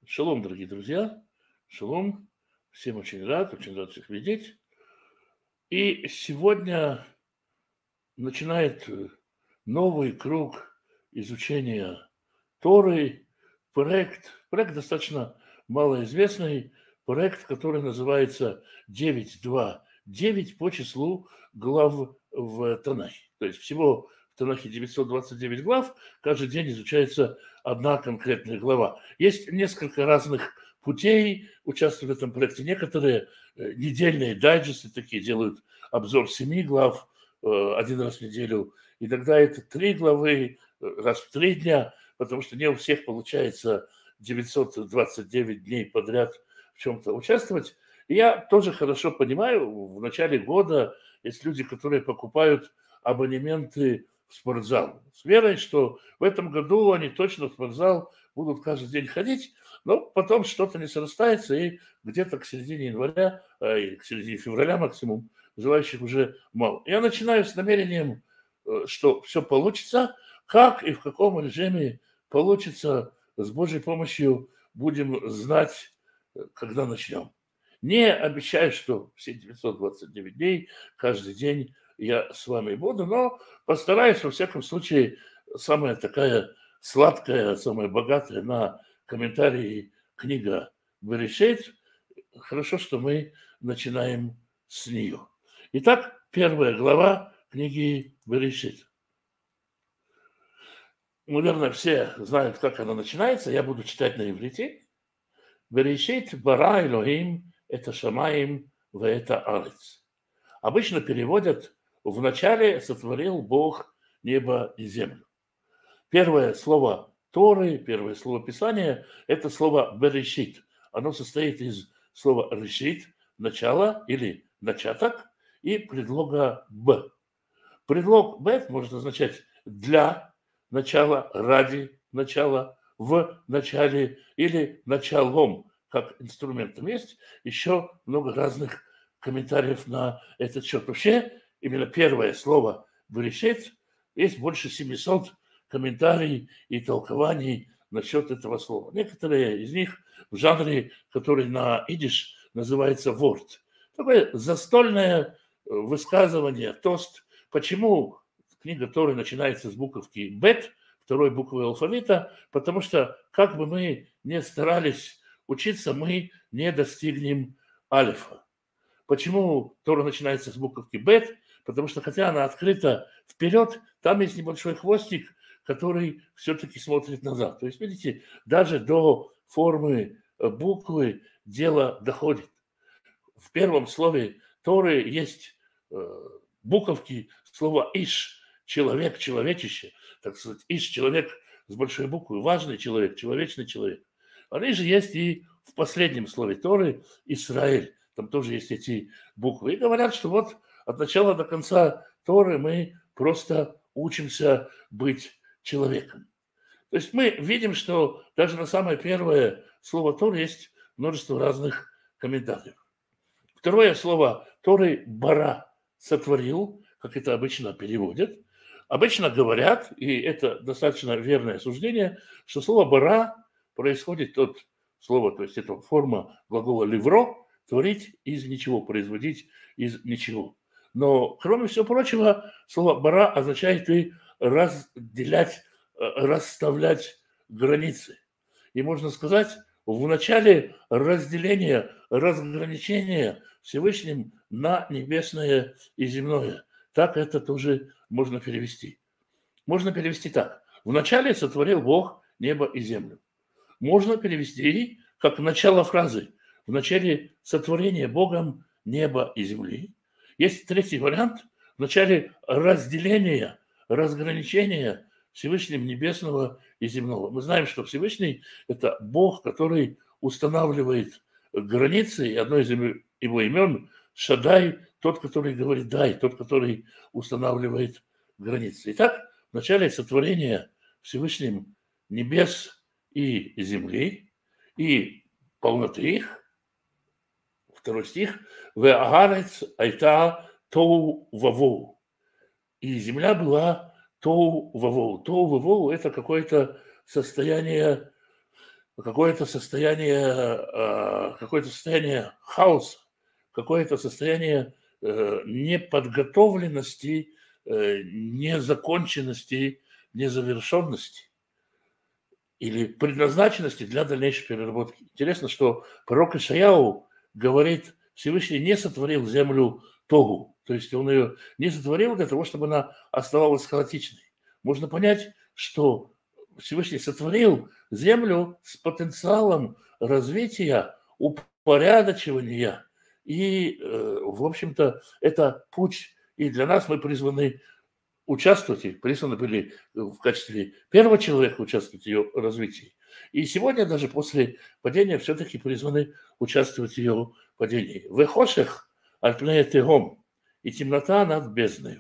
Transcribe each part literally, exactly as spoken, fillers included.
Шалом, дорогие друзья. Шалом. Всем очень рад, очень рад всех видеть. И сегодня начинает э, новый круг изучения Торы. Проект, проект достаточно малоизвестный, проект, который называется девять два девять по числу глав в Танахе. То есть всего в Танахе девятьсот двадцать девять глав, каждый день изучается одна конкретная глава. Есть несколько разных путей участвовать в этом проекте. Некоторые э, недельные дайджесты такие делают обзор семи глав э, один раз в неделю. И тогда это три главы э, раз в три дня, потому что не у всех получается девятьсот двадцать девять дней подряд в чем-то участвовать. И я тоже хорошо понимаю, в начале года есть люди, которые покупают абонементы в спортзал с верой, что в этом году они точно в спортзал будут каждый день ходить, но потом что-то не срастается, и где-то к середине января, э, или к середине февраля максимум, желающих уже мало. Я начинаю с намерением, э, что все получится, как и в каком режиме получится, с Божьей помощью будем знать, э, когда начнем. Не обещаю, что все девятьсот двадцать девять дней, каждый день я с вами буду, но постараюсь, во всяком случае, самая такая сладкая, самая богатая на комментарии книга Берешит. Хорошо, что мы начинаем с нее. Итак, первая глава книги Берешит. Наверное, все знают, как она начинается. Я буду читать на иврите. Берешит бара Элохим это шамаим в это арец. Обычно переводят в начале сотворил Бог небо и землю. Первое слово Торы, первое слово Писания – это слово «берешит». Оно состоит из слова «решит» – начало или начаток, и предлога «б». Предлог «б» может означать «для начала», «ради начала», «в начале» или «началом», как инструментом. Есть еще много разных комментариев на этот счет. Вообще, именно первое слово «берешит» есть больше семисот комментариев и толкований насчет этого слова. Некоторые из них в жанре, который на идиш называется ворд. Такое застольное высказывание, тост. Почему книга Торы начинается с буковки «бет», второй буквы алфавита? Потому что, как бы мы ни старались учиться, мы не достигнем алифа. Почему Тора начинается с буковки «бет»? Потому что, хотя она открыта вперед, там есть небольшой хвостик, который все-таки смотрит назад. То есть, видите, даже до формы буквы дело доходит. В первом слове Торы есть буковки слова «иш», человек, человечище, так сказать, «иш», человек с большой буквы, важный человек, человечный человек. Они же есть и в последнем слове Торы «Исраэль». Там тоже есть эти буквы. И говорят, что вот от начала до конца Торы мы просто учимся быть человеком. То есть мы видим, что даже на самое первое слово Торы есть множество разных комментариев. Второе слово Торы «бара» – «сотворил», как это обычно переводят. Обычно говорят, и это достаточно верное суждение, что слово «бара» происходит от слова, то есть это форма глагола «ливро», творить из ничего, производить из ничего. Но, кроме всего прочего, слово «бара» означает и разделять, расставлять границы. И можно сказать, в начале разделения, разграничения Всевышним на небесное и земное. Так это тоже можно перевести. Можно перевести так. Вначале сотворил Бог небо и землю. Можно перевести как начало фразы. В начале сотворения Богом неба и земли. Есть третий вариант. В начале разделения, разграничения Всевышним небесного и земного. Мы знаем, что Всевышний – это Бог, который устанавливает границы, и одно из его имен – Шадай, тот, который говорит «дай», тот, который устанавливает границы. Итак, в начале сотворения Всевышним небес и земли, и полноты их, второй стих, «Ве'аарец айта тоу вавоу». И земля была тоу вавоу. Тоу вавоу – это какое-то состояние какое-то состояние, какое-то состояние хаоса, какое-то состояние неподготовленности, незаконченности, незавершенности или предназначенности для дальнейшей переработки. Интересно, что пророк Ишаяу говорит, Всевышний не сотворил землю тогу, то есть он ее не сотворил для того, чтобы она оставалась хаотичной. Можно понять, что Всевышний сотворил землю с потенциалом развития, упорядочивания. И, в общем-то, это путь. И для нас мы призваны участвовать, и призваны были в качестве первого человека участвовать в ее развитии. И сегодня даже после падения все-таки призваны участвовать в ее падении. «Вехошех альпнея тегом» и темнота над бездною.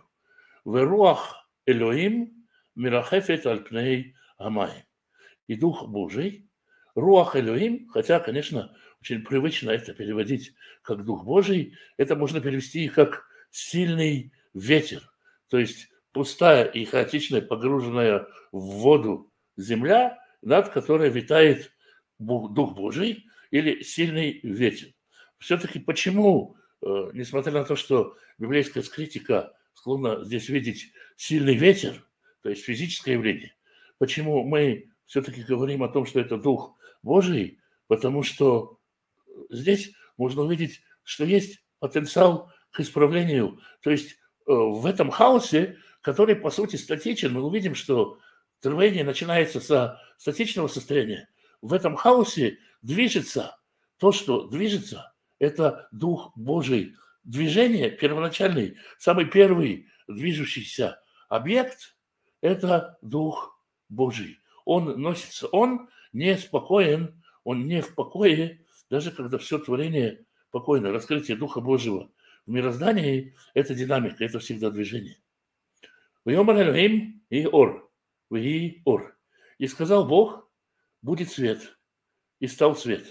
«Веруах Элоим мирахефет альпней амай». И Дух Божий, Руах Элоим, хотя, конечно, очень привычно это переводить как Дух Божий, это можно перевести как сильный ветер, то есть пустая и хаотичная, погруженная в воду земля, над которой витает Дух Божий или сильный ветер. Все-таки почему, несмотря на то, что библейская критика склонна здесь видеть сильный ветер, то есть физическое явление, почему мы все-таки говорим о том, что это Дух Божий? Потому что здесь можно увидеть, что есть потенциал к исправлению. То есть в этом хаосе, который, по сути, статичен, мы увидим, что творение начинается со статичного состояния. В этом хаосе движется то, что движется, это Дух Божий. Движение первоначальный, самый первый движущийся объект – это Дух Божий. Он носится, он не спокоен, он не в покое, даже когда все творение покойно. Раскрытие Духа Божьего в мироздании – это динамика, это всегда движение. «Вайомар Элохим и ор, ваи ор». И сказал Бог, будет свет, и стал свет.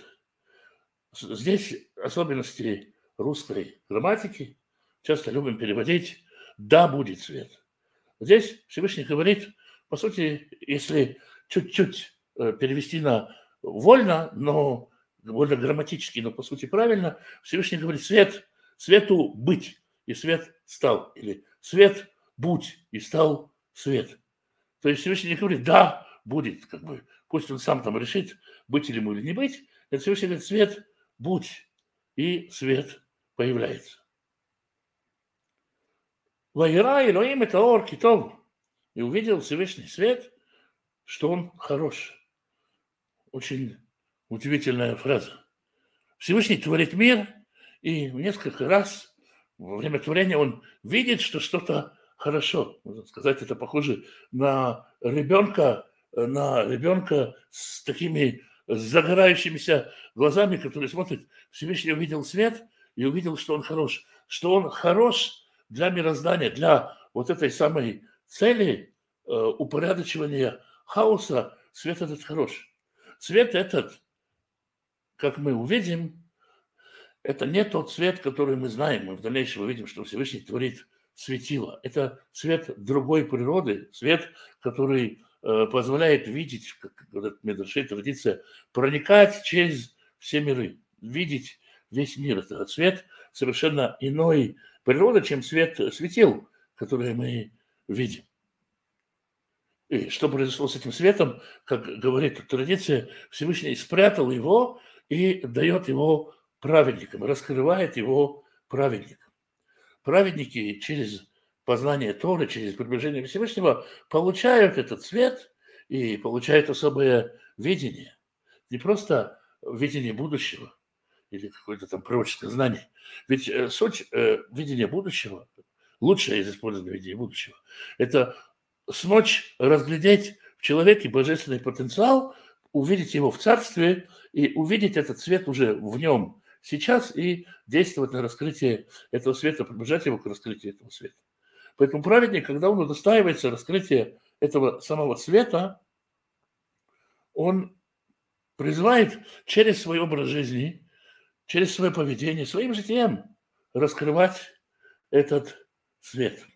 Здесь особенности русской грамматики, часто любим переводить «да будет свет». Здесь Всевышний говорит, по сути, если чуть-чуть перевести на вольно, но более грамматически, но по сути правильно, Всевышний говорит свет, свету быть, и свет стал, или свет будь, и стал свет. То есть Всевышний не говорит да, будет, как бы, пусть он сам там решит, быть или ему или не быть, это Всевышний говорит свет будь, и свет появляется. «Ваира Элоим это ор китов», и увидел Всевышний свет, что он хорош. Очень удивительная фраза. Всевышний творит мир, и несколько раз во время творения он видит, что что-то хорошо. Можно сказать, это похоже на ребенка, на ребенка с такими загорающимися глазами, который смотрит. Всевышний увидел свет и увидел, что он хорош. Что он хорош для мироздания, для вот этой самой цели э, упорядочивания хаоса. Свет этот хорош. Свет этот, как мы увидим, это не тот свет, который мы знаем. Мы в дальнейшем увидим, что Всевышний творит светило. Это свет другой природы, свет, который э, позволяет видеть, как говорят Медрашей, традиция, проникать через все миры, видеть весь мир. Это свет совершенно иной природы, чем свет светил, который мы видим. И что произошло с этим светом, как говорит традиция, Всевышний спрятал его и дает его праведникам, раскрывает его праведникам. Праведники через познание Торы, через приближение Всевышнего получают этот свет и получают особое видение. Не просто видение будущего или какое-то там пророческое знание. Ведь суть видения будущего, лучшее из использования видения будущего, это смочь разглядеть в человеке божественный потенциал, увидеть его в царстве и увидеть этот свет уже в нем сейчас и действовать на раскрытие этого света, приближать его к раскрытию этого света. Поэтому праведник, когда он удостаивается раскрытия этого самого света, он призывает через свой образ жизни, через свое поведение, своим житием раскрывать этот свет.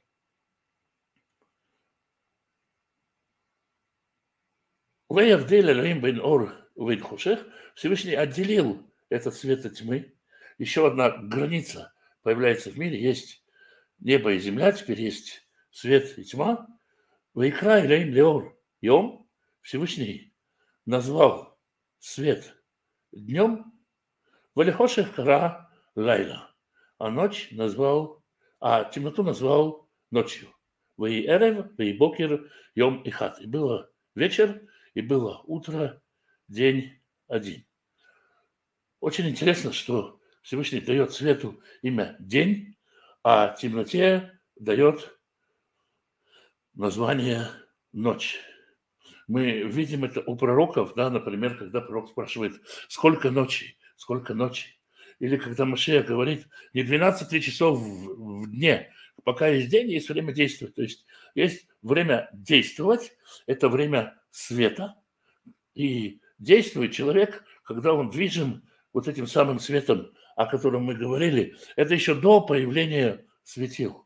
Веявдель Элоим бен Ор бен Хошех, Всевышний отделил этот свет от тьмы. Еще одна граница появляется в мире. Есть небо и земля, теперь есть свет и тьма. Вайкра Элоим леор. Йом Всевышний назвал свет днем, Валихошех кара лайла, а ночь назвал, а темноту назвал ночью. Ваи эрев, ваи бокер, йом и хат. И было вечер, и было утро, день один. Очень интересно, что Всевышний дает свету имя день, а темноте дает название ночь. Мы видим это у пророков, да, например, когда пророк спрашивает, сколько ночи, сколько ночи. Или когда Машиах говорит, не двенадцать ли часов в, в дне, пока есть день, есть время действовать. То есть есть время действовать, это время света. И действует человек, когда он движим вот этим самым светом, о котором мы говорили, это еще до появления светил.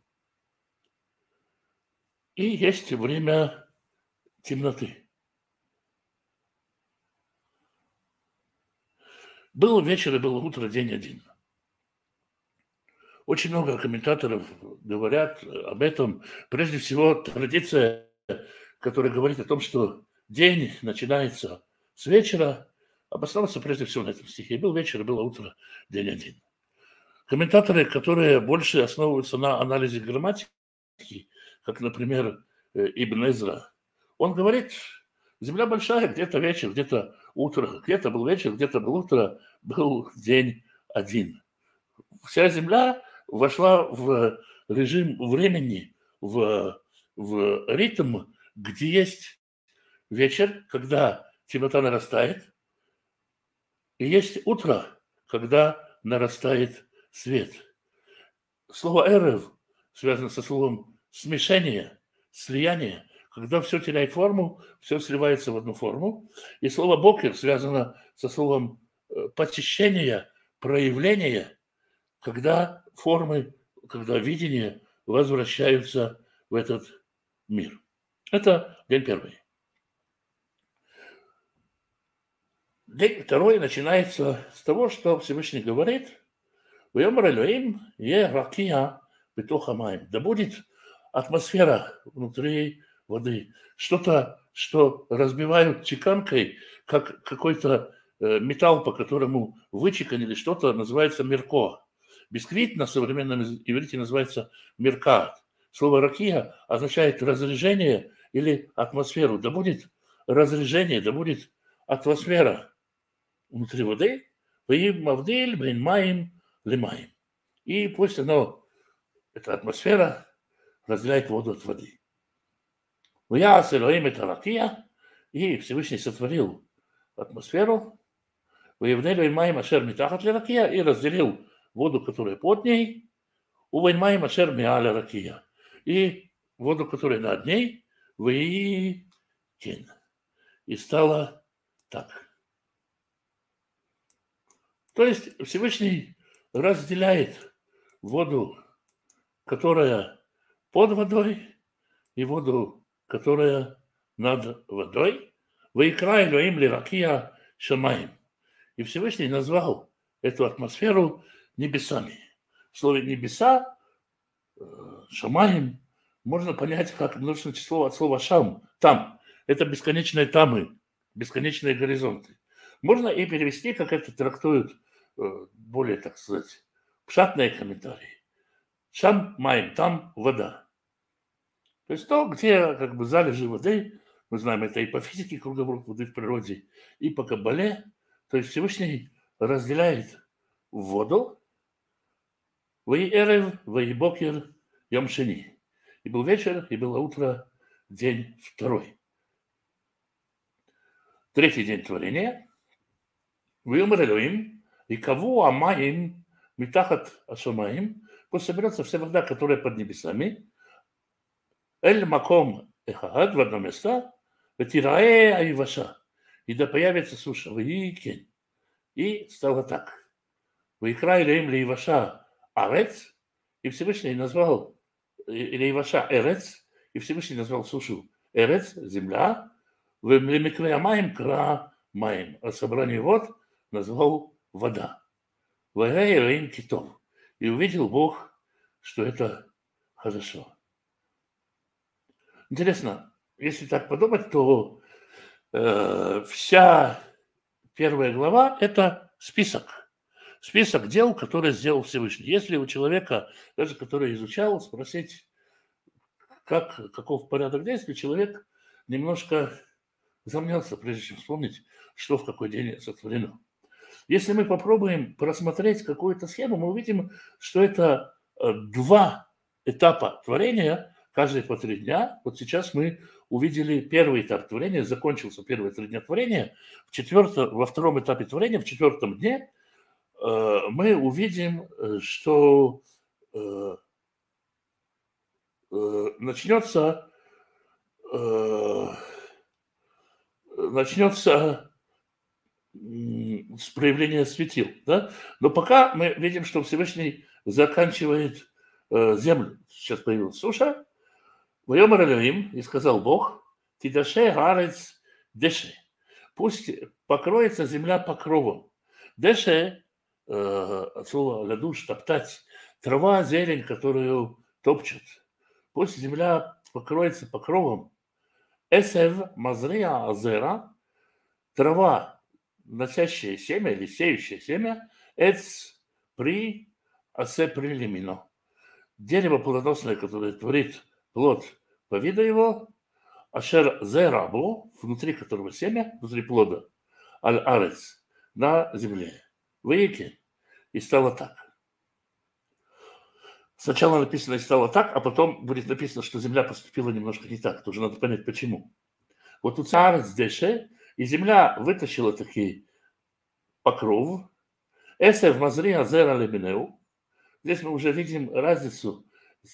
И есть время темноты. Был вечер и было утро, день один. Очень много комментаторов говорят об этом. Прежде всего, традиция, которая говорит о том, что день начинается с вечера, обосновывается прежде всего на этом стихе. Был вечер и было утро, день один. Комментаторы, которые больше основываются на анализе грамматики, как, например, Ибн Эзра, он говорит, земля большая, где-то вечер, где-то утро, где-то был вечер, где-то был утро, был день один. Вся земля вошла в режим времени, в, в ритм, где есть вечер, когда темнота нарастает, и есть утро, когда нарастает свет. Слово «эрев» связано со словом «смешение», «слияние», когда все теряет форму, все сливается в одну форму. И слово «бокер» связано со словом «почищение», «проявление», когда формы, когда видения возвращаются в этот мир. Это день первый. День второй начинается с того, что Всевышний говорит, «Вайомар Элоим е ракия бетох хамаим». Да будет атмосфера внутри воды, что-то, что разбивают чеканкой, как какой-то металл, по которому вычеканили что-то, называется мерко. Бисквит на современном иврите называется меркат. Слово ракия означает разрежение или атмосферу. Да будет разрежение, да будет атмосфера внутри воды, и пусть оно, эта атмосфера, разделяет воду от воды. И Всевышний сотворил атмосферу, и разделил воду, которая под ней, и воду, которая над ней, и стало так. То есть Всевышний разделяет воду, которая под водой, и воду, которая над водой. «Ваикра Элоим лиракия шамаим». И Всевышний назвал эту атмосферу небесами. В слове «небеса» шамаим можно понять как множественное число от слова «шам». Там. Это бесконечные тамы, бесконечные горизонты. Можно и перевести, как это трактуют более, так сказать, пшатные комментарии. Шам маем, там вода. То есть то, где как бы залежи воды, мы знаем это и по физике круговорот воды в природе, и по каббале, то есть Всевышний разделяет воду, ваи эрев, ваи бокер, йом шени. И был вечер, и было утро, день второй. Третий день творения. Вайомар Элоим, и каву амаим митахат ашамаим, пусть соберется вся вода, которая под небесами, эль маком эхад, в одно место, ветирае айваша, и да появится суша, ваикень. И стало так. Ваикра Элоим лейваша арец, и Всевышний назвал лейваша эрец, и Всевышний назвал сушу эрец, земля, Лемиквеямаем кра маем. А собрание вод назвал вода. Варай Элоим китов. И увидел Бог, что это хорошо. Интересно, если так подумать, то э, вся первая глава – это список. Список дел, которые сделал Всевышний. Если у человека, даже который изучал, спросить, как, каков порядок действий, человек немножко замнется, прежде чем вспомнить, что в какой день сотворено. Если мы попробуем просмотреть какую-то схему, мы увидим, что это два этапа творения, каждые по три дня. Вот сейчас мы увидели первый этап творения, закончился первые три дня творения. В четвертом, во втором этапе творения, в четвертом дне, мы увидим, что начнется, начнется с проявления светил. Да? Но пока мы видим, что Всевышний заканчивает землю. Сейчас появилась суша. «Вайомар Элоим, и сказал Бог, тидаше гарец деше». Пусть покроется земля покровом. Деше, от слова ладуш, топтать, трава, зелень, которую топчут. Пусть земля покроется покровом. Эсев мазрия азера, трава, носящее семя или сеющее семя, эц при асе при лимино. Дерево плодоносное, которое творит плод по виду его, ашер зе рабу, внутри которого семя, внутри плода, аль-арец, на земле. Выйти, и стало так. Сначала написано «и стало так», а потом будет написано, что земля поступила немножко не так. Тоже надо понять, почему. Вот у царец деше, и земля вытащила такие покров. Эсев мазри азера лебенеу. Здесь мы уже видим разницу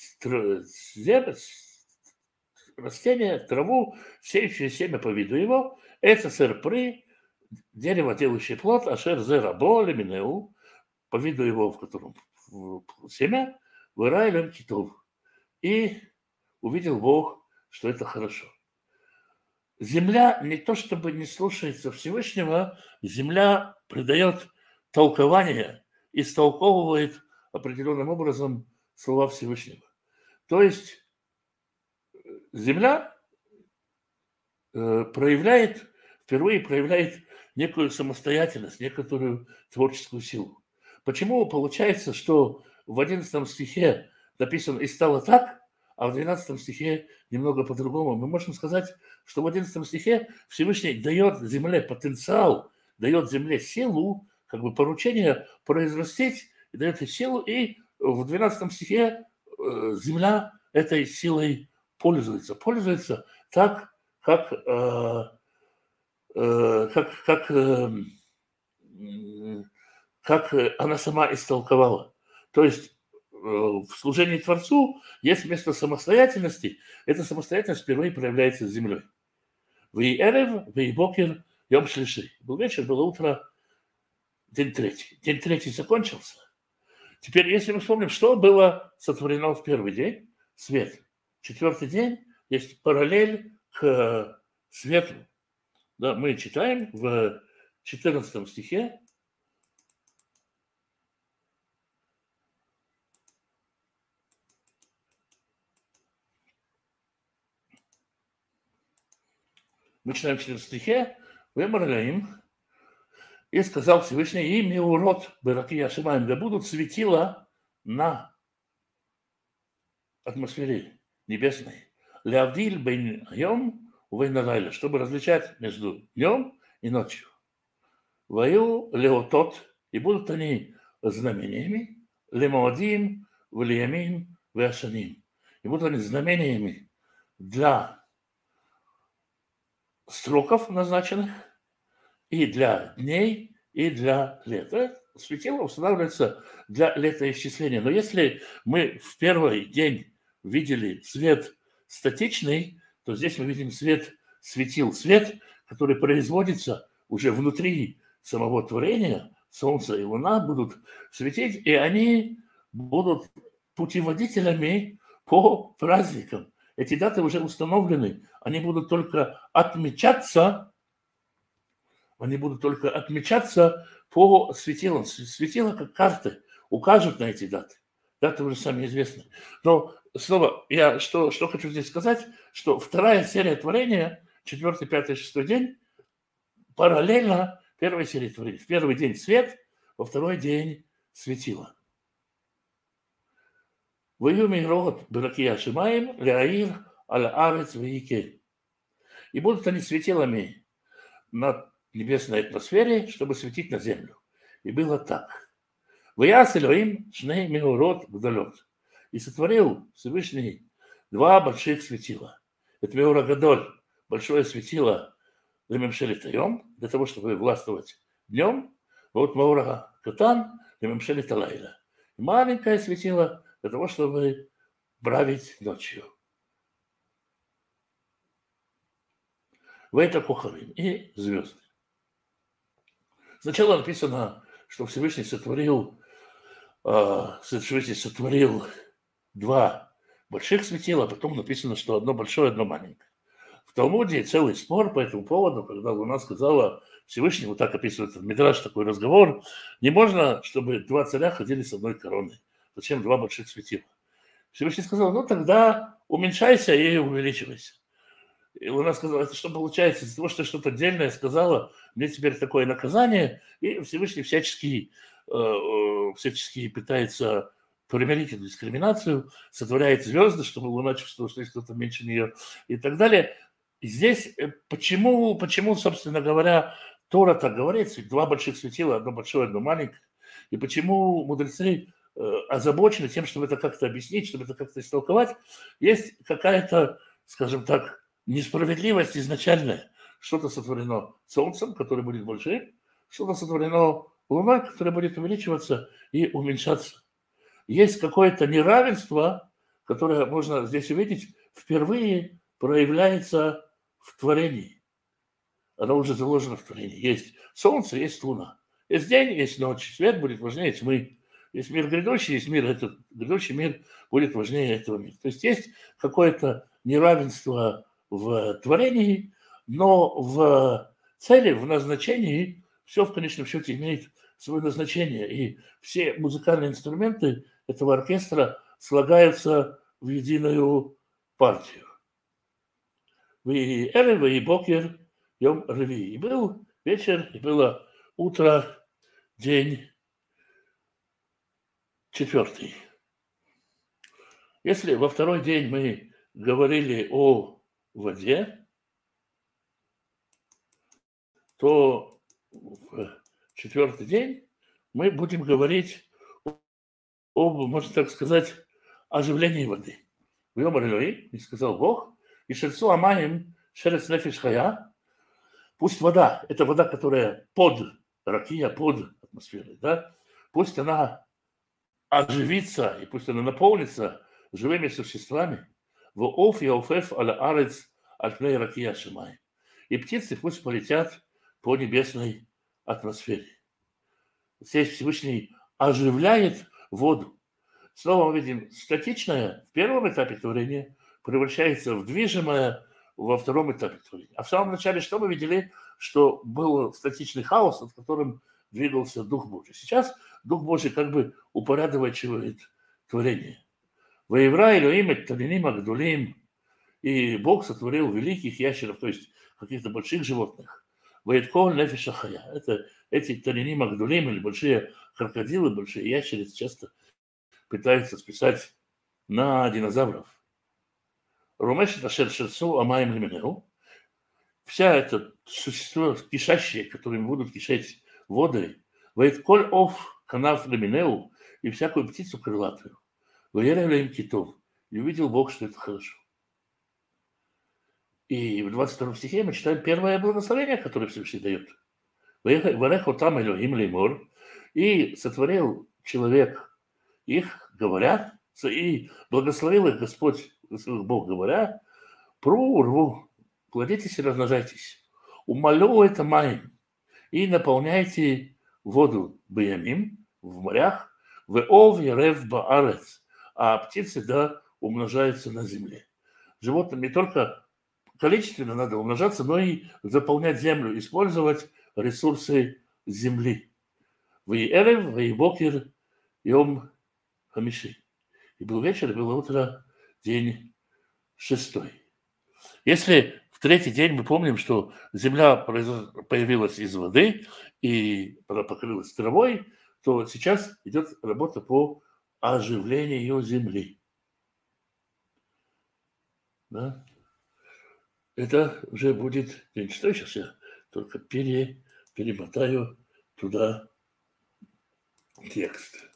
растения, траву, сеющее семя по виду его. Это серпри, дерево, делающее плод, ашер зера бо лебенеу, по виду его, в котором семя, вырайлем китов. И увидел Бог, что это хорошо. Земля не то чтобы не слушается Всевышнего, земля придает толкование, истолковывает определенным образом слова Всевышнего. То есть земля проявляет, впервые проявляет некую самостоятельность, некоторую творческую силу. Почему получается, что в одиннадцатом стихе написано «и стало так», а в двенадцатом стихе немного по-другому? Мы можем сказать, что в одиннадцатом стихе Всевышний дает земле потенциал, дает земле силу, как бы поручение произрастить, и дает ей силу, и в двенадцатом стихе земля этой силой пользуется. Пользуется так, как, э, э, как, как, э, как она сама истолковала. То есть в служении Творцу есть место самостоятельности. Эта самостоятельность впервые проявляется с землей. «Вей эрев, вей бокер, йом шлиши». Был вечер, было утро, день третий. День третий закончился. Теперь, если мы вспомним, что было сотворено в первый день, свет. Четвертый день есть параллель к свету. Да, мы читаем в четырнадцатом стихе. Мы читаем в четырнадцатом стихе. «Вемар Элоим, и сказал Всевышний, им и урод Бераки Яшимаем, да будут светила на атмосфере небесной. Леавдиль бен йом увейн лайля, чтобы различать между днем и ночью. Ваю леотот, и будут они знамениями, лемоадим, влиямим, вяшаним. И будут они знамениями для сроков назначенных, и для дней, и для лета. Светило устанавливается для летоисчисления. Но если мы в первый день видели свет статичный, то здесь мы видим свет светил. Свет, который производится уже внутри самого творения. Солнце и Луна будут светить, и они будут путеводителями по праздникам. Эти даты уже установлены, они будут только отмечаться, они будут только отмечаться по светилам. Светила как карты укажут на эти даты. Даты уже сами известны. Но снова я что, что хочу здесь сказать, что вторая серия творения, четвертый, пятый, шестой день, параллельно первой серии творения. В первый день свет, во второй день светило. «Вою мирот беракия шимаим ляир аль-арец вейке». И будут они светилами над небесной атмосфере, чтобы светить на землю. И было так. «Ваяс Элоим шней меурот гдалот». И сотворил Всевышний два больших светила. Это меура гадоль, большое светило для мемшели таем, для того, чтобы властвовать днем. Вот меура катан для мемшели талайла. И маленькое светило для того, чтобы править ночью. В это кухарим и звезды. Сначала написано, что Всевышний сотворил, Всевышний сотворил два больших светила, а потом написано, что одно большое, одно маленькое. В Талмуде целый спор по этому поводу, когда Луна сказала Всевышнему, так описывается в Мидраш такой разговор, не можно, чтобы два царя ходили с одной короной. Зачем два больших светила? Всевышний сказал, ну тогда уменьшайся и увеличивайся. И Луна сказала, это что получается? Из-за того, что я что-то отдельное сказала, мне теперь такое наказание. И Всевышний всячески, э, всячески пытается примирить эту дискриминацию, сотворяет звезды, чтобы Луна чувствовала, что есть кто-то меньше нее и так далее. И здесь почему, почему, собственно говоря, Тора так говорит, два больших светила, одно большое, одно маленькое. И почему мудрецы озабочены тем, чтобы это как-то объяснить, чтобы это как-то истолковать. Есть какая-то, скажем так, несправедливость изначальная. Что-то сотворено Солнцем, которое будет большим, что-то сотворено Луной, которое будет увеличиваться и уменьшаться. Есть какое-то неравенство, которое можно здесь увидеть, впервые проявляется в творении. Оно уже заложено в творении. Есть Солнце, есть Луна. Есть день, есть ночь. Свет будет важнее тьмы. Есть мир грядущий, есть мир этот. Грядущий мир будет важнее этого мира. То есть есть какое-то неравенство в творении, но в цели, в назначении все в конечном счете имеет свое назначение. И все музыкальные инструменты этого оркестра слагаются в единую партию. «Ви эрев, ви бокер, йом реви». И был вечер, и было утро, день четвертый. Если во второй день мы говорили о воде, то в четвертый день мы будем говорить об, можно так сказать, оживлении воды. «Вьомар Элоим», и сказал Бог, «И шерцу амаим шерец нефиш хая». Пусть вода, это вода, которая под ракия, под атмосферой, да, пусть она оживится, и пусть она наполнится живыми существами. «Вооф яофеф аля арец альпней ракия шимай». И птицы пусть полетят по небесной атмосфере. Здесь Всевышний оживляет воду. Снова мы видим, статичное в первом этапе творения превращается в движимое во втором этапе творения. А в самом начале что мы видели? Что был статичный хаос, над которым двигался Дух Божий. Сейчас Дух Божий как бы упорядочивает творение. «Ваевра Элоим эт таниним агдулим». И Бог сотворил великих ящеров, то есть каких-то больших животных. «Ваеткол нефеша хая». Это эти таниним агдулим, или большие крокодилы, большие ящерицы, часто пытаются списать на динозавров. «Румешет ашер шерцу амаем лименеу». Вся эта существо кишащее, которыми будут кишать воды, «Ваеткол оф канав лименеу», и всякую птицу крылатую. «Ваерев китов». И увидел Бог, что это хорошо. И в двадцать втором стихе мы читаем первое благословение, которое Всевышний дает. «Варехо там Элохим леймор». И сотворил человек их, говоря, и благословил их Господь, благословил Бог, говоря, «Пру рву, плодитесь и размножайтесь, умолю это маем, и наполняйте воду баямим в морях, в ов ярев баарец, а птицы да умножаются на земле». животным не только количественно надо умножаться, но и заполнять землю, использовать ресурсы земли. Вы эрев, вы бокер, йом хамиши. И был вечер, и было утро, день шестой. Если в третий день мы помним, что земля появилась из воды и она покрылась травой, то сейчас идет работа по оживлению земли. Да? Это уже будет день шестой. Сейчас я только пере, перемотаю туда текст.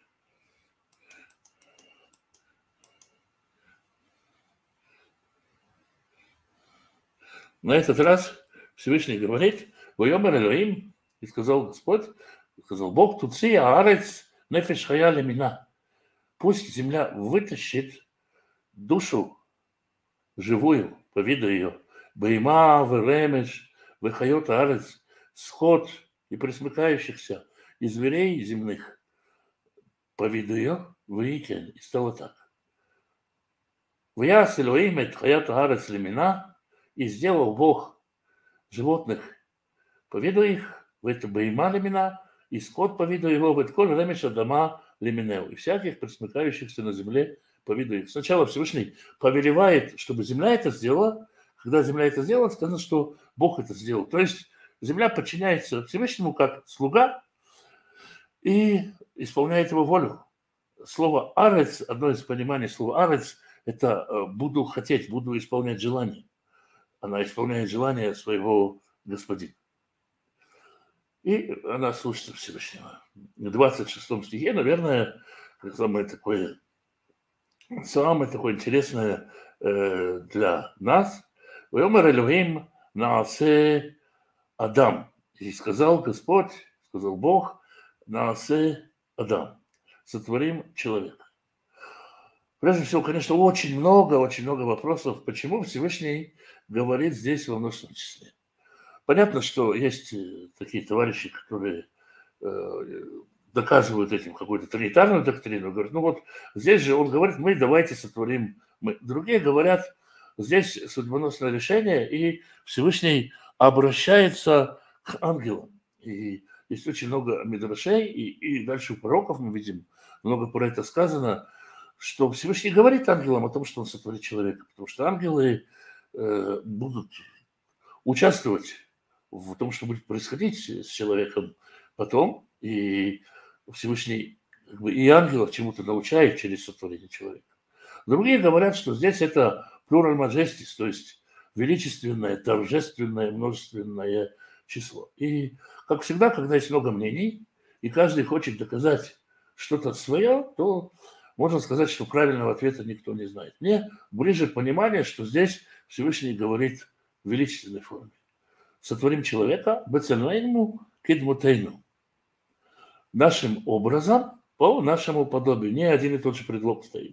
На этот раз Всевышний говорит: «Вайомер Элоим», и сказал Господь, сказал Бог: «Туци аарец нефеш хая лемина». Пусть земля вытащит душу живую, по виду ее, бейма, веремеш, вехайот аарец, скот и пресмыкающихся, и зверей земных, по виду ее, выикен, и стало так. «Вяс Элоим эт хаят аарец лемина», и сделал Бог животных по виду их, в это бейма лемина, и скот по виду его, в это коль ремеша дома леминеу, и всяких пресмыкающихся на земле по виду их. Сначала Всевышний повелевает, чтобы земля это сделала. Когда земля это сделала, сказано, что Бог это сделал. То есть земля подчиняется Всевышнему как слуга и исполняет его волю. Слово «арец», одно из пониманий слова «арец», это «буду хотеть», «буду исполнять желание». Она исполняет желание своего господина. И она слушается Всевышнего. В двадцать шестом стихе, наверное, самое такое, самое такое интересное э, для нас. «Вайомер Элохим наасе Адам». И сказал Господь, сказал Бог: «Наасе Адам». Сотворим человека. Прежде всего, конечно, очень много, очень много вопросов, почему Всевышний говорит здесь во множественном числе. Понятно, что есть такие товарищи, которые э, доказывают этим какую-то тринитарную доктрину, говорят: ну вот здесь же он говорит, мы давайте сотворим мы. Другие говорят, здесь судьбоносное решение, и Всевышний обращается к ангелам. И есть очень много мидрашей, и, и дальше у пророков мы видим, много про это сказано, что Всевышний говорит ангелам о том, что он сотворит человека, потому что ангелы э, будут участвовать в том, что будет происходить с человеком потом, и Всевышний как бы, и ангелов чему-то научает через сотворение человека. Другие говорят, что здесь это плюраль маджестис, то есть величественное, торжественное, множественное число. И, как всегда, когда есть много мнений, и каждый хочет доказать что-то свое, то можно сказать, что правильного ответа никто не знает. Мне ближе понимание, что здесь Всевышний говорит в величественной форме. Сотворим человека бецельнейну кидмутейну. Нашим образом, по нашему подобию. Не один и тот же предлог стоит.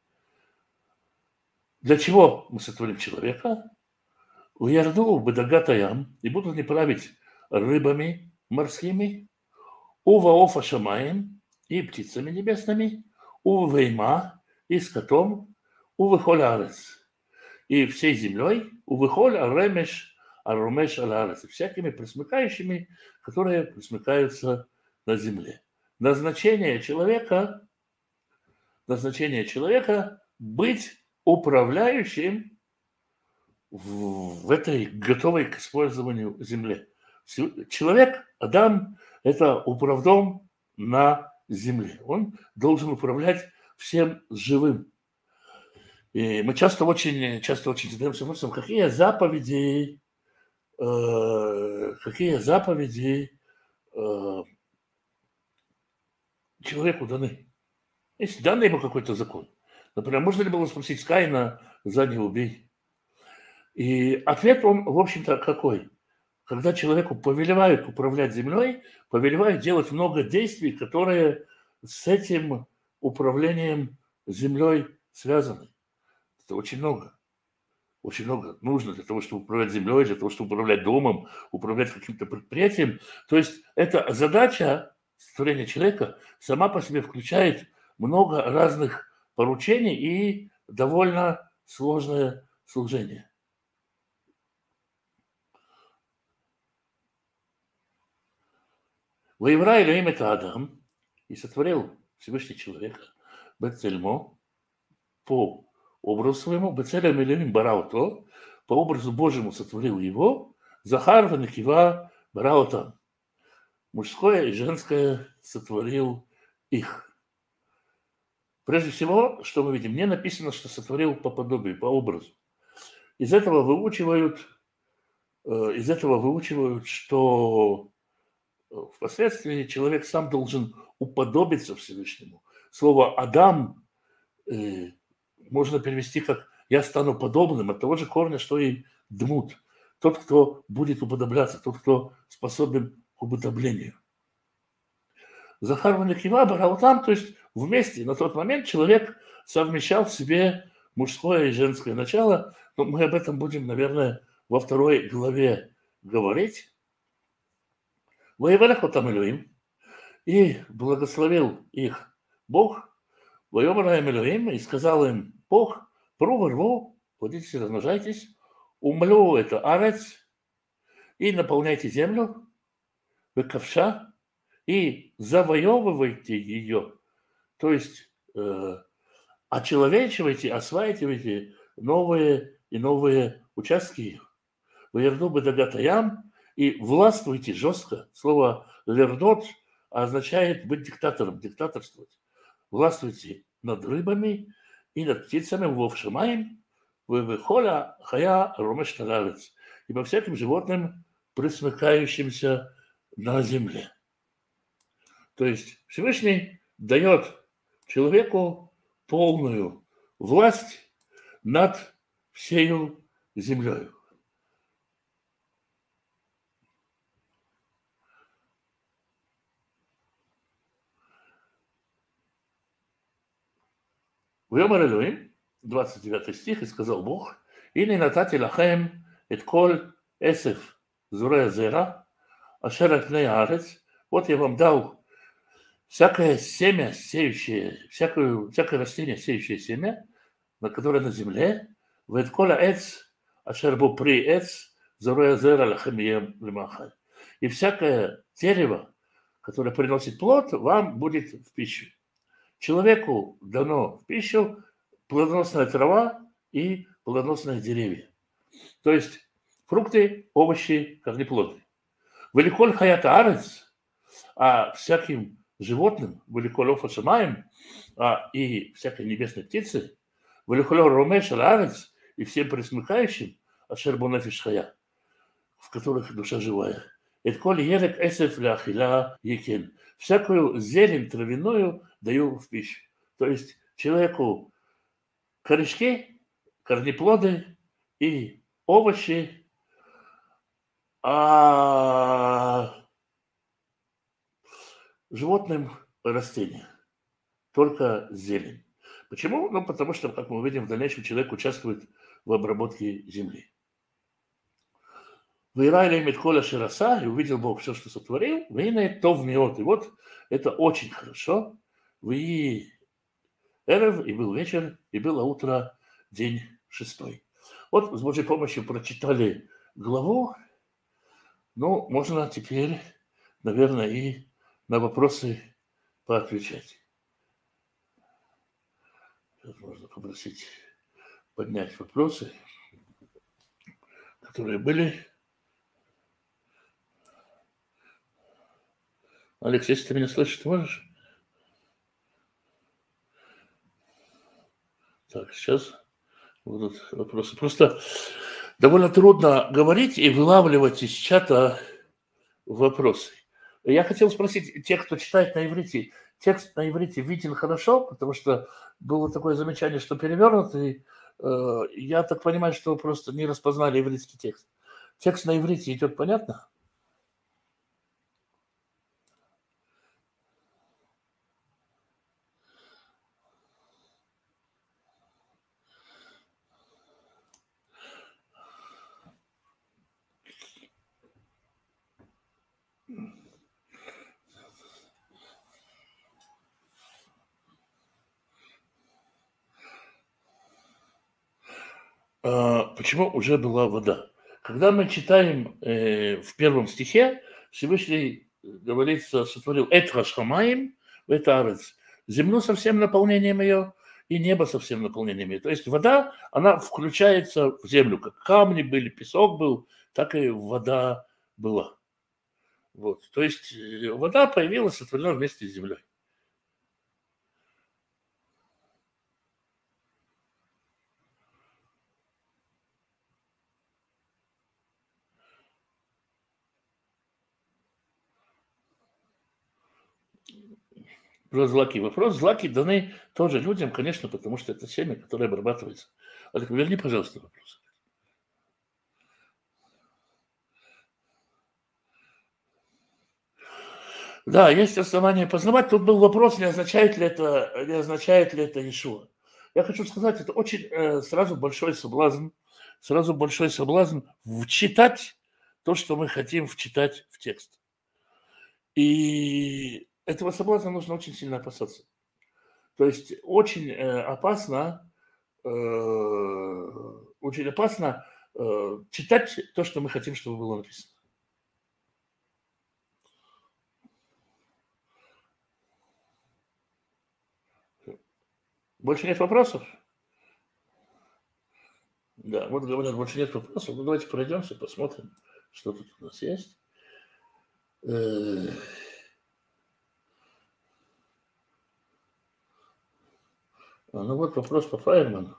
Для чего мы сотворим человека? Уярду бедагатаям, и будут не править рыбами морскими, уваофа шамаем, и птицами небесными, увейма, и скотом, увыхоль арец, и всей землей, увыхоль аремеш, аромеш аларец, всякими пресмыкающими, которые пресмыкаются на земле. Назначение человека, назначение человека быть управляющим в, в этой готовой к использованию земле. Человек, Адам, это управдом на земле. Он должен управлять всем живым. И мы часто очень, часто очень задаемся вопросом, какие заповеди, э, какие заповеди э, человеку даны. Если данный ему какой-то закон. Например, можно ли было спросить с Каина: за не убей? И ответ он, в общем-то, какой? Когда человеку повелевают управлять землей, повелевают делать много действий, которые с этим управлением землей связаны. Это очень много. Очень много нужно для того, чтобы управлять землей, для того, чтобы управлять домом, управлять каким-то предприятием. То есть эта задача створения человека сама по себе включает много разных поручений и довольно сложное служение. «Воевра Элоим это Адам, и сотворил Всевышний человека, Бецельмо, по образу своему, Бецелем Элоим Барауто, по образу Божьему сотворил его, Захар Ванакива Бараутам, мужское и женское сотворил их». Прежде всего, что мы видим, не написано, что сотворил по подобию, по образу. Из этого выучивают, из этого выучивают, что впоследствии человек сам должен уподобиться Всевышнему. Слово «Адам» можно перевести как «я стану подобным», от того же корня, что и «дмут». Тот, кто будет уподобляться, тот, кто способен к уподоблению. Захар Ванакива Бараутам, то есть вместе на тот момент человек совмещал в себе мужское и женское начало. Но мы об этом будем, наверное, во второй главе говорить. Воевалях отам Элоим, и благословил их Бог, воевалаем Элоим, и сказал им Бог: «Пру рву, плодитесь, размножайтесь, умлю это арец, и наполняйте землю, выковша, и завоевывайте ее». То есть э, очеловечивайте, осваивайте новые и новые участки. «Ваерду бедагатаям», и властвуйте жестко. Слово «лердот» означает быть диктатором, диктаторствовать. Властвуйте над рыбами и над птицами, вовшимаем, выхоля хая ромеш таравец, и по всяким животным, присмыкающимся на земле. То есть Всевышний дает человеку полную власть над всею землей. «Вьомар Элоим», двадцать девятый стих, и сказал Бог: «Ине натати лахем эт коль эсеф зурея зера, ашер ат пней аарец». Вот я вам дал всякое семя, сеющее, всякое, всякое растение, сеющее семя, на которое на земле, вэт коля эц, ашер бу при эц, зурея зера лахем ем лимахай. И всякое дерево, которое приносит плод, вам будет в пищу. Человеку дано в пищу плодоносная трава и плодоносные деревья. То есть фрукты, овощи, корнеплоды. «Великоль хаята арец», а всяким животным, «великоль офа шамаем», а и всякой небесной птице, «великоль ромеш арец», и всем присмыкающим, ашер бу нефеш хая, в которых душа живая. «Эт коль ерек эсеф ляхиля екен». Всякую зелень травяную даю в пищу. То есть человеку корешки, корнеплоды и овощи, а животным растения. Только зелень. Почему? Ну, потому что, как мы увидим, в дальнейшем человек участвует в обработке земли. «Вейрайля имеет коля широса», и увидел Бог все, что сотворил, «вейна то вмиот». И вот это очень хорошо. «Вей эрев», и был вечер, и было утро, день шестой. Вот с Божьей помощью прочитали главу. Ну, можно теперь, наверное, и на вопросы поотвечать. Сейчас можно попросить поднять вопросы, которые были. Алекс, если ты меня слышишь, ты можешь? Так, сейчас будут вопросы. Просто довольно трудно говорить и вылавливать из чата вопросы. Я хотел спросить тех, кто читает на иврите, текст на иврите виден хорошо, потому что было такое замечание, что перевернутый. Э, я так понимаю, что просто не распознали ивритский текст. Текст на иврите идет понятно? Почему уже была вода? Когда мы читаем э, в первом стихе, Всевышний, говорится, сотворил «Эт хашамаим вэт арец», землю со всем наполнением ее и небо со всем наполнением ее. То есть вода, она включается в землю, как камни были, песок был, так и вода была. Вот. То есть вода появилась, сотворена вместе с землей. Про злаки. Вопрос. Злаки даны тоже людям, конечно, потому что это семя, которое обрабатывается. Олег, верни, пожалуйста, вопрос. Да, есть основания познавать. Тут был вопрос, не означает ли это, не означает ли это Иешуа. Я хочу сказать, это очень э, сразу большой соблазн, сразу большой соблазн вчитать то, что мы хотим вчитать в текст. И этого соблазна нужно очень сильно опасаться. То есть очень э, опасно, э, очень опасно э, читать то, что мы хотим, чтобы было написано. Больше нет вопросов? Да, вот говорят, больше нет вопросов. Ну, давайте пройдемся, посмотрим, что тут у нас есть. Э, а, ну вот вопрос по Файерману.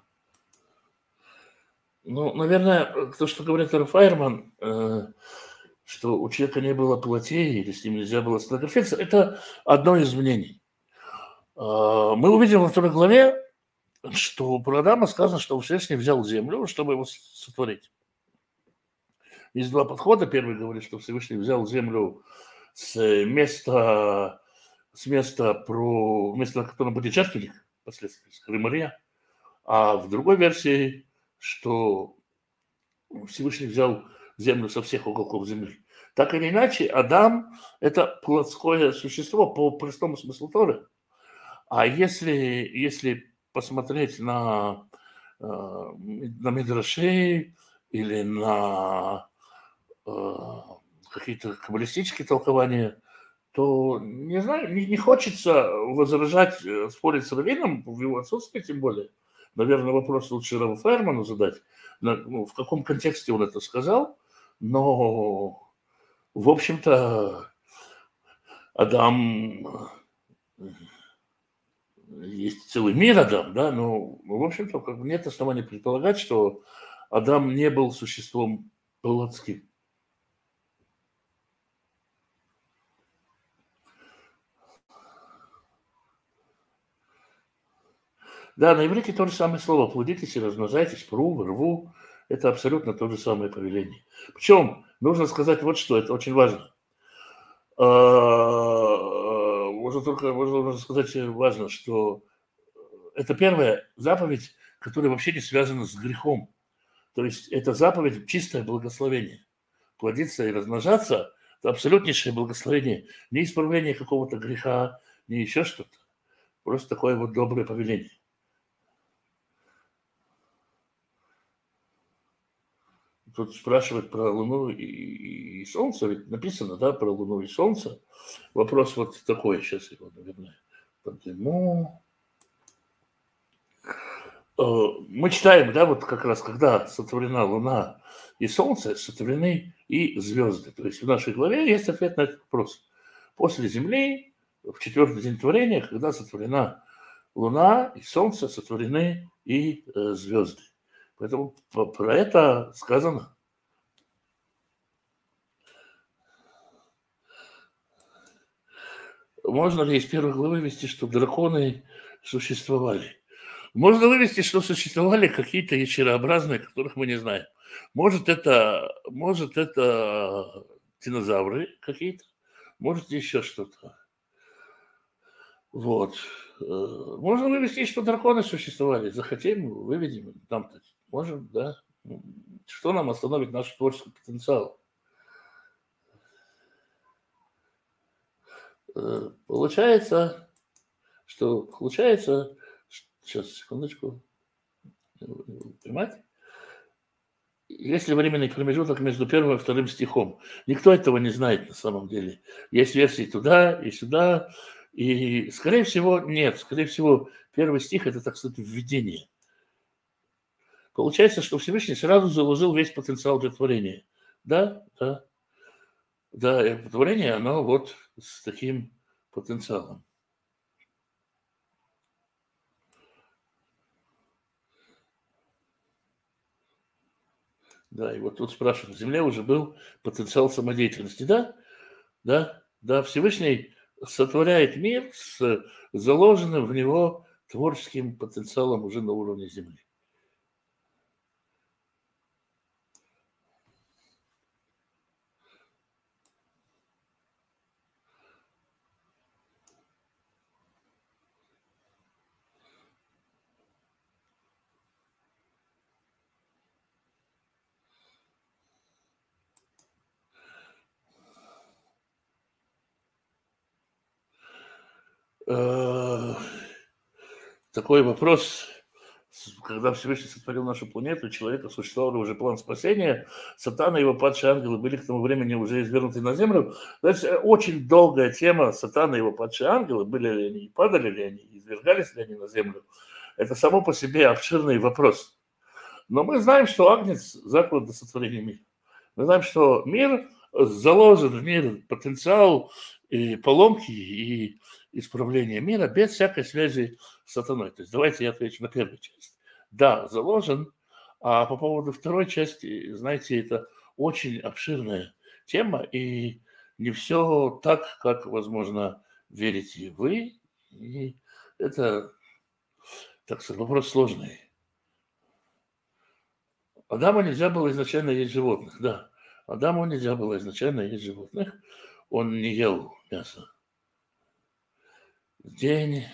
Ну, наверное, то, что говорит Файерман, э, что у человека не было плотей или с ним нельзя было сфотографироваться, это одно из мнений. Э, мы увидим во второй главе, что про Адама сказано, что Всевышний взял землю, чтобы его сотворить. Есть два подхода. Первый говорит, что Всевышний взял землю с места, с места, про, места на котором будет жертвенник, впоследствии, скорее Мария. А в другой версии, что Всевышний взял землю со всех уголков земли. Так или иначе, Адам – это плотское существо по простому смыслу Торы. А если, если посмотреть на, на Мидрашей или на какие-то каббалистические толкования, то, не знаю, не, не хочется возражать, спорить с раввином в его отсутствии, тем более. Наверное, вопрос лучше Раву Файерману задать, ну, в каком контексте он это сказал, но, в общем-то, Адам, есть целый мир Адам, да, но, в общем-то, как бы нет оснований предполагать, что Адам не был существом плотским. Да, на иврите то же самое слово. Плодитесь и размножайтесь, пру, рву. Это абсолютно то же самое повеление. Причем, нужно сказать вот что, это очень важно. Можно только можно сказать важно, что это первая заповедь, которая вообще не связана с грехом. То есть это заповедь чистое благословение. Плодиться и размножаться – это абсолютнейшее благословение. Не исправление какого-то греха, не еще что-то. Просто такое вот доброе повеление. Тут спрашивают про Луну и, и Солнце, ведь написано, да, про Луну и Солнце. Вопрос вот такой, сейчас его, наверное, подниму. Мы читаем, да, вот как раз, когда сотворена Луна и Солнце, сотворены и звезды. То есть в нашей главе есть ответ на этот вопрос. После Земли, в четвертый день творения, когда сотворена Луна и Солнце, сотворены и э, звезды. Поэтому про это сказано. Можно ли из первой главы вывести, что драконы существовали? Можно вывести, что существовали какие-то ящерообразные, которых мы не знаем. Может, это, может, это динозавры какие-то, может, еще что-то. Вот. Можно вывести, что драконы существовали. Захотим, выведем. Там-то можем, да. Что нам остановит наш творческий потенциал? Получается, что получается, сейчас, секундочку, понимаете? Есть ли временный промежуток между первым и вторым стихом? Никто этого не знает на самом деле. Есть версии туда и сюда. И, скорее всего, нет. Скорее всего, первый стих – это, так сказать, введение. Получается, что Всевышний сразу заложил весь потенциал для творения. Да, да. Да, и творение, оно вот с таким потенциалом. Да, и вот тут спрашивают, в Земле уже был потенциал самодеятельности. Да, да, да, Всевышний сотворяет мир с заложенным в него творческим потенциалом уже на уровне Земли. Такой вопрос, когда Всевышний сотворил нашу планету, человека существовал уже план спасения, Сатана и его падшие ангелы были к тому времени уже извернуты на землю. Это очень долгая тема, Сатана и его падшие ангелы, были ли они, падали ли они, извергались ли они на землю. Это само по себе обширный вопрос. Но мы знаем, что Агнец заклад до сотворения мира. Мы знаем, что мир заложен в мир потенциал и поломки, и исправления мира без всякой связи с сатаной. То есть давайте я отвечу на первую часть. Да, заложен. А по поводу второй части, знаете, это очень обширная тема, и не все так, как, возможно, верите вы. И это, так сказать, вопрос сложный. Адаму нельзя было изначально есть животных, да. Адаму нельзя было изначально есть животных. Он не ел мясо. День,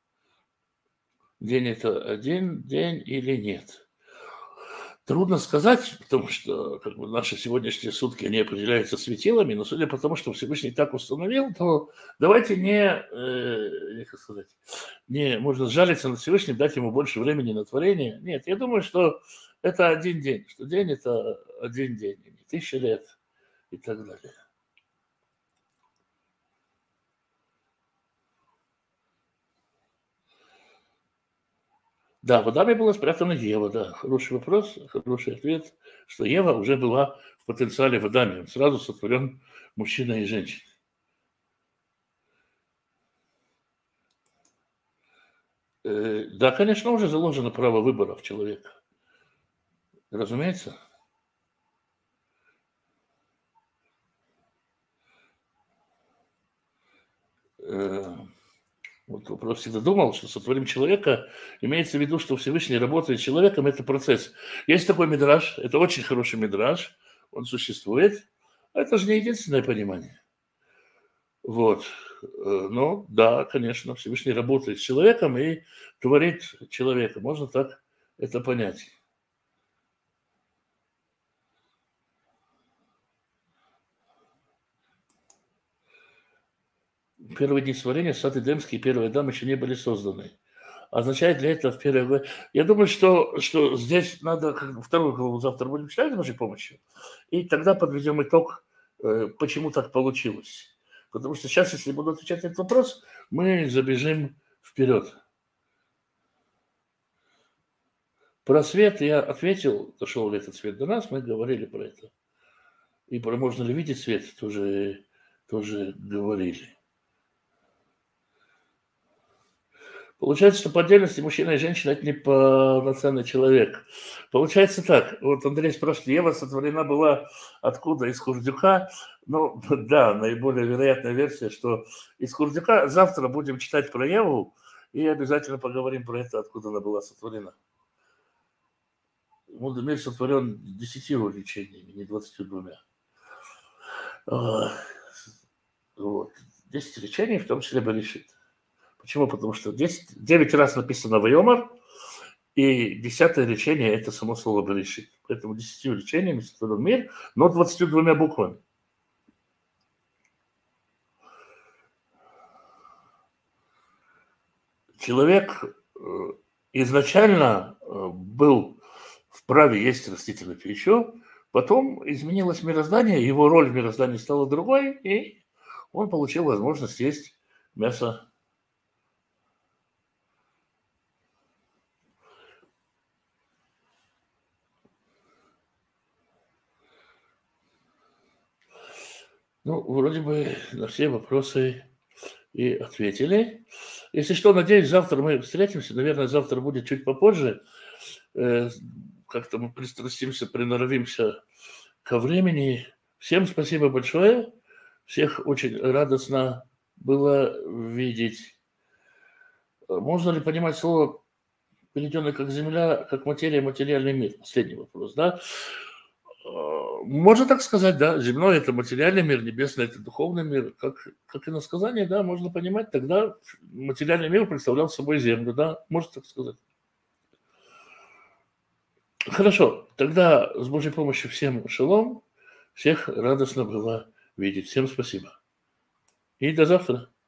день это один день или нет? Трудно сказать, потому что как бы, наши сегодняшние сутки, они определяются светилами, но судя по тому, что Всевышний так установил, то давайте не, э, как сказать, не можно сжалиться над Всевышним, дать ему больше времени на творение. Нет, я думаю, что это один день, что день это один день, не тысяча лет и так далее. Да, в Адаме была спрятана Ева, да. Хороший вопрос, хороший ответ, что Ева уже была в потенциале в Адаме. Он сразу сотворен мужчина и женщина. Э, да, конечно, уже заложено право выбора в человека. Разумеется. Э, вот вопрос всегда думал, что сотворим человека, имеется в виду, что Всевышний работает с человеком, это процесс. Есть такой мидраж, это очень хороший мидраж, он существует. Это же не единственное понимание. Вот. Ну, да, конечно, Всевышний работает с человеком и творит человека. Можно так это понять. Первые дни творения, сад Эдемский и первый Адам еще не были созданы. Означает ли это в первой главе? Я думаю, что, что здесь надо вторую главу завтра будем читать с вашей помощью, и тогда подведем итог, почему так получилось. Потому что сейчас, если буду отвечать на этот вопрос, мы забежим вперед. Про свет я ответил, дошел ли этот свет до нас, мы говорили про это. И про можно ли видеть свет, тоже, тоже говорили. Получается, что по отдельности мужчина и женщина – это не полноценный человек. Получается так. Вот Андрей спрашивает, Ева сотворена была откуда? Из Курдюка? Ну, да, наиболее вероятная версия, что из Курдюка. Завтра будем читать про Еву и обязательно поговорим про это, откуда она была сотворена. Мир сотворен десятью увлечениями, не двадцатью двумя. Вот. Десять речений, в том числе Берешит. Почему? Потому что девять раз написано «Вайомар», и десятое речение – это само слово «Берешит». Поэтому десятью речениями сотворен мир, но двадцатью двумя буквами. Человек изначально был в вправе есть растительную пищу. Потом изменилось мироздание, его роль в мироздании стала другой, и он получил возможность есть мясо. Ну, вроде бы на все вопросы и ответили. Если что, надеюсь, завтра мы встретимся. Наверное, завтра будет чуть попозже. Как-то мы пристрастимся, приноровимся ко времени. Всем спасибо большое. Всех очень радостно было видеть. Можно ли понимать слово, перейденное как земля, как материя, материальный мир? Последний вопрос, да? Можно так сказать, да. Земной – это материальный мир, небесный – это духовный мир. Как, как иносказание, да, можно понимать. Тогда материальный мир представлял собой землю, да, можно так сказать. Хорошо, тогда с Божьей помощью всем шалом. Всех радостно было видеть. Всем спасибо. И до завтра.